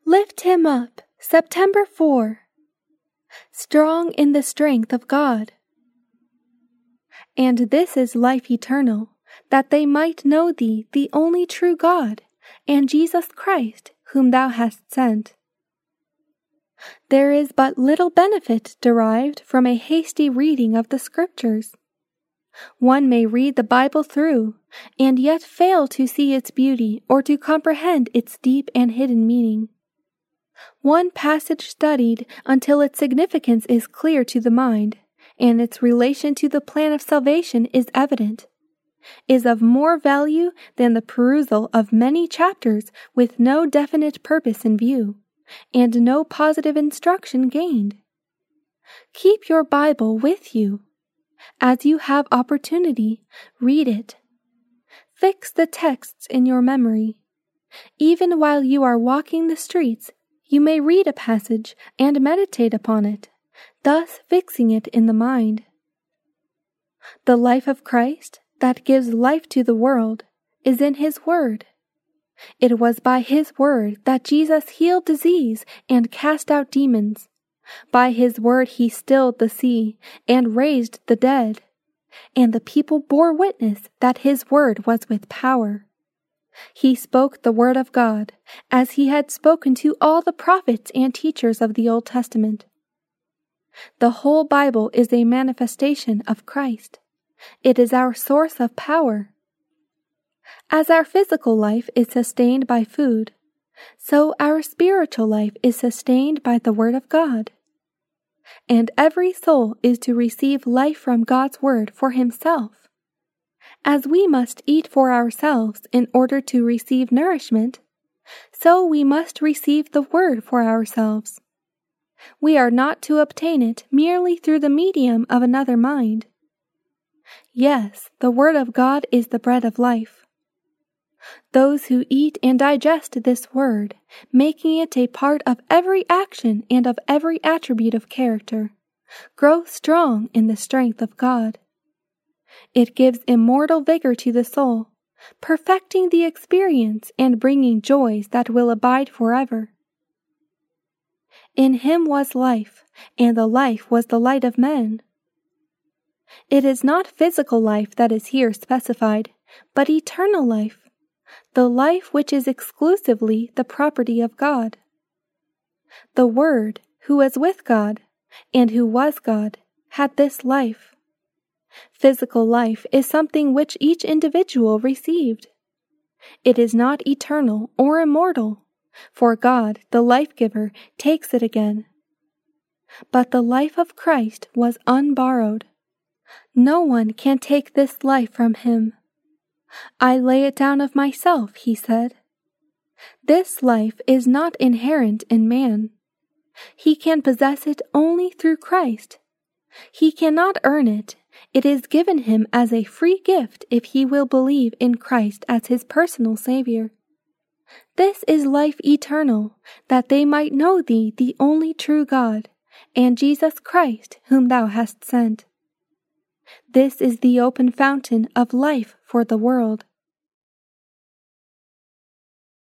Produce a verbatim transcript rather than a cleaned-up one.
Lift him up, September fourth. Strong in the strength of God. And this is life eternal, that they might know thee, the only true God, and Jesus Christ, whom thou hast sent. There is but little benefit derived from a hasty reading of the Scriptures. One may read the Bible through, and yet fail to see its beauty or to comprehend its deep and hidden meaning. One passage studied until its significance is clear to the mind, and its relation to the plan of salvation is evident, is of more value than the perusal of many chapters with no definite purpose in view, and no positive instruction gained. Keep your Bible with you. As you have opportunity, read it. Fix the texts in your memory. Even while you are walking the streets, you may read a passage and meditate upon it, thus fixing it in the mind. The life of Christ, that gives life to the world, is in His Word. It was by His Word that Jesus healed disease and cast out demons. By His Word He stilled the sea and raised the dead, and the people bore witness that His Word was with power. He spoke the Word of God, as He had spoken to all the prophets and teachers of the Old Testament. The whole Bible is a manifestation of Christ. It is our source of power. As our physical life is sustained by food, so our spiritual life is sustained by the Word of God. And every soul is to receive life from God's Word for himself. As we must eat for ourselves in order to receive nourishment, so we must receive the Word for ourselves. We are not to obtain it merely through the medium of another mind. Yes, the Word of God is the bread of life. Those who eat and digest this Word, making it a part of every action and of every attribute of character, grow strong in the strength of God. It gives immortal vigor to the soul, perfecting the experience and bringing joys that will abide forever. In Him was life, and the life was the light of men. It is not physical life that is here specified, but eternal life, the life which is exclusively the property of God. The Word, who is with God, and who was God, had this life. Physical life is something which each individual received. It is not eternal or immortal, for God, the life-giver, takes it again. But the life of Christ was unborrowed. No one can take this life from Him. I lay it down of myself, He said. This life is not inherent in man. He can possess it only through Christ. He cannot earn it. It is given him as a free gift if he will believe in Christ as his personal Savior. This is life eternal, that they might know thee, the only true God, and Jesus Christ, whom thou hast sent. This is the open fountain of life for the world.